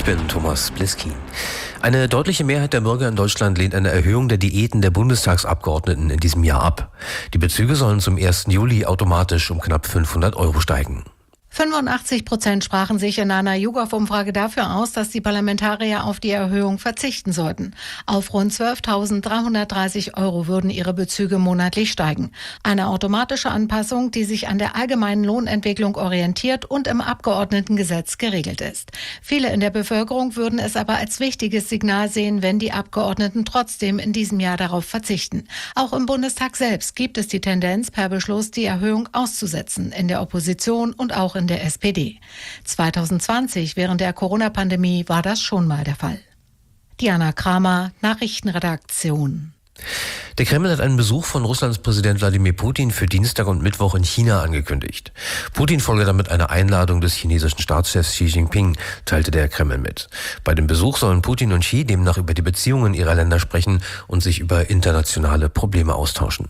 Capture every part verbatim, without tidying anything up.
Ich bin Thomas Bliskin. Eine deutliche Mehrheit der Bürger in Deutschland lehnt eine Erhöhung der Diäten der Bundestagsabgeordneten in diesem Jahr ab. Die Bezüge sollen zum ersten Juli automatisch um knapp fünfhundert Euro steigen. fünfundachtzig Prozent sprachen sich in einer YouGov-Umfrage dafür aus, dass die Parlamentarier auf die Erhöhung verzichten sollten. Auf rund zwölftausenddreihundertdreißig Euro würden ihre Bezüge monatlich steigen. Eine automatische Anpassung, die sich an der allgemeinen Lohnentwicklung orientiert und im Abgeordnetengesetz geregelt ist. Viele in der Bevölkerung würden es aber als wichtiges Signal sehen, wenn die Abgeordneten trotzdem in diesem Jahr darauf verzichten. Auch im Bundestag selbst gibt es die Tendenz, per Beschluss die Erhöhung auszusetzen, in der Opposition und auch in der S P D. zwanzig zwanzig, während der Corona-Pandemie, war das schon mal der Fall. Diana Kramer, Nachrichtenredaktion. Der Kreml hat einen Besuch von Russlands Präsident Wladimir Putin für Dienstag und Mittwoch in China angekündigt. Putin folge damit einer Einladung des chinesischen Staatschefs Xi Jinping, teilte der Kreml mit. Bei dem Besuch sollen Putin und Xi demnach über die Beziehungen ihrer Länder sprechen und sich über internationale Probleme austauschen.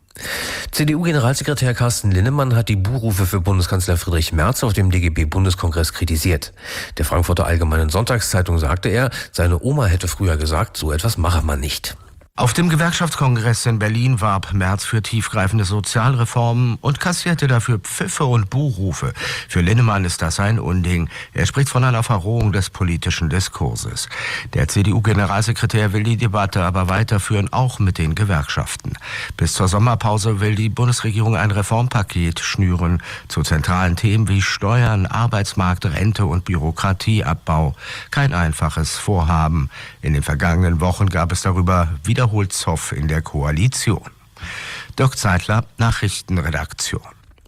C D U-Generalsekretär Carsten Linnemann hat die Buhrufe für Bundeskanzler Friedrich Merz auf dem D G B-Bundeskongress kritisiert. Der Frankfurter Allgemeinen Sonntagszeitung sagte er, seine Oma hätte früher gesagt, so etwas mache man nicht. Auf dem Gewerkschaftskongress in Berlin warb Merz für tiefgreifende Sozialreformen und kassierte dafür Pfiffe und Buhrufe. Für Linnemann ist das ein Unding. Er spricht von einer Verrohung des politischen Diskurses. Der C D U-Generalsekretär will die Debatte aber weiterführen, auch mit den Gewerkschaften. Bis zur Sommerpause will die Bundesregierung ein Reformpaket schnüren zu zentralen Themen wie Steuern, Arbeitsmarkt, Rente und Bürokratieabbau. Kein einfaches Vorhaben. In den vergangenen Wochen gab es darüber wiederholt Zoff in der Koalition. Dirk Zeitler, Nachrichtenredaktion.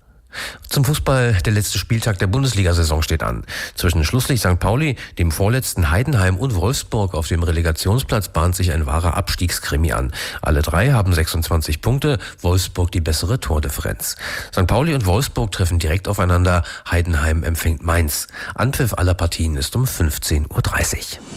Zum Fußball: Der letzte Spieltag der Bundesliga-Saison steht an. Zwischen Schlusslicht Sankt Pauli, dem vorletzten Heidenheim und Wolfsburg auf dem Relegationsplatz bahnt sich ein wahrer Abstiegskrimi an. Alle drei haben sechsundzwanzig Punkte, Wolfsburg die bessere Tordifferenz. Sankt Pauli und Wolfsburg treffen direkt aufeinander, Heidenheim empfängt Mainz. Anpfiff aller Partien ist um fünfzehn Uhr dreißig.